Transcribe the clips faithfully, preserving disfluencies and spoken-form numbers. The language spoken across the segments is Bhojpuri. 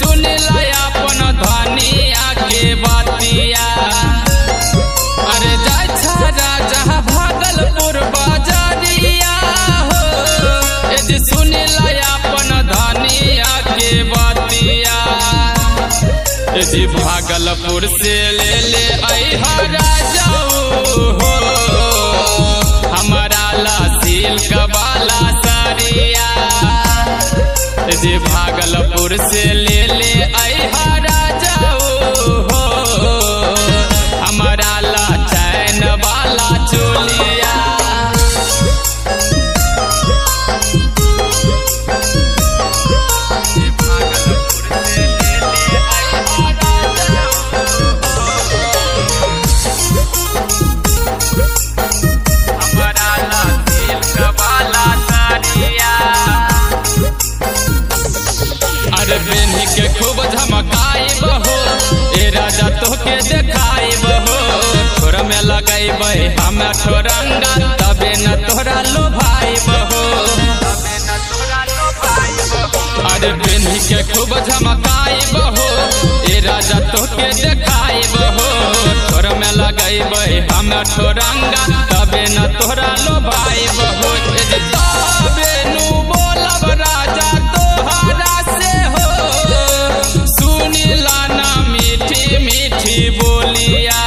सुन ला अपन धनिया के बतिया। अरे जाय राजा भागलपुर बाजरिया हो, यदि सुन ला अपन धनिया के बतिया। यदि भागलपुर से ले ले अइहा राजाऊ हो, हमारा ला सिल्क वाला साड़िया। यदि भागलपुर से ले ले अइहा राजाऊ हो, हमारा ला चैन वाला चोलिया। अरे बेनी के खूब झमकाई बहो, ए राजा तोहके देखाई बहो। थोड़ा में लगाई बहे हम ठोरंगा, तबे न तोरा लोभाई बहो। अरे बेनी के खूब झमकाई बहो, ए राजा तोहके देखाई बहो। थोड़ा में लगाई बहे हम ठोरंगा, तबे न तोरा लोभाई बहो। तबे नु बोलब राजा तोहरा से हो, सुनिला ना मीठी मीठी बोलिया।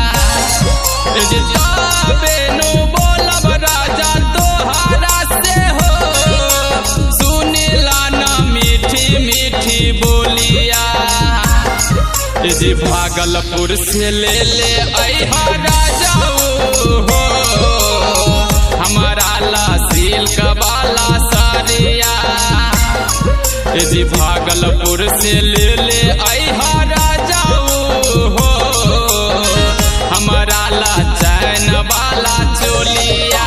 तबे नु बोलब राजा तोहरा से हो, सुनिला ना मीठी मीठी बोलिया। यदि भागलपुर से ले ले अइहा राजाऊ हो, हमारा ला सिल्क वाला साड़िया। यदि भागलपुर से ले ले अइहा राजाऊ हो, हमारा ला चैन वाला चोलिया।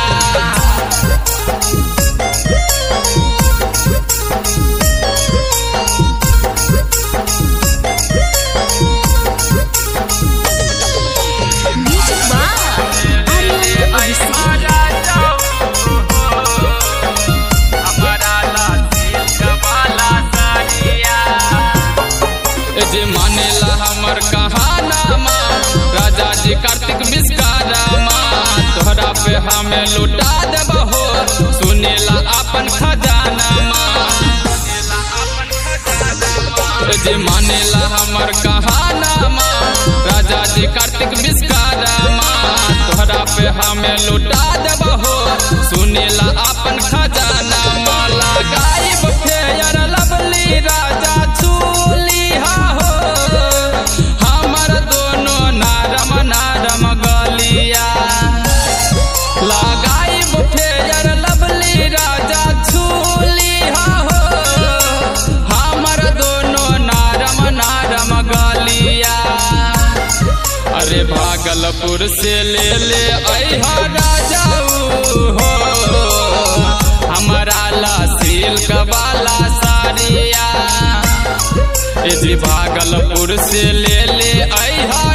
जे मानेला हमर कहानामा, राजा जी कार्तिक विश्वकर्मा। तोहरा पे हमें लुटा देबहो, सुनेला अपन खजानामा। जे मानेला हमर कहानामा, राजा जी कार्तिक विश्वकर्मा। तोहरा पे हमें लुटा देबहो, सुनेला अपन खजानामा। लगाइब फेयर लवली राजा चूलिहा हो, हमर दोनों नारम नारम गलिया। लगाइब फेयर लवली राजा चूलिहा हो, हमर दोनों नारम नारम गलिया। अरे भागलपुर से ले ले अइहा राजाऊ हो, हमारा ला सिल्क वाला साड़िया। यदि भागलपुर से ले ले अइहा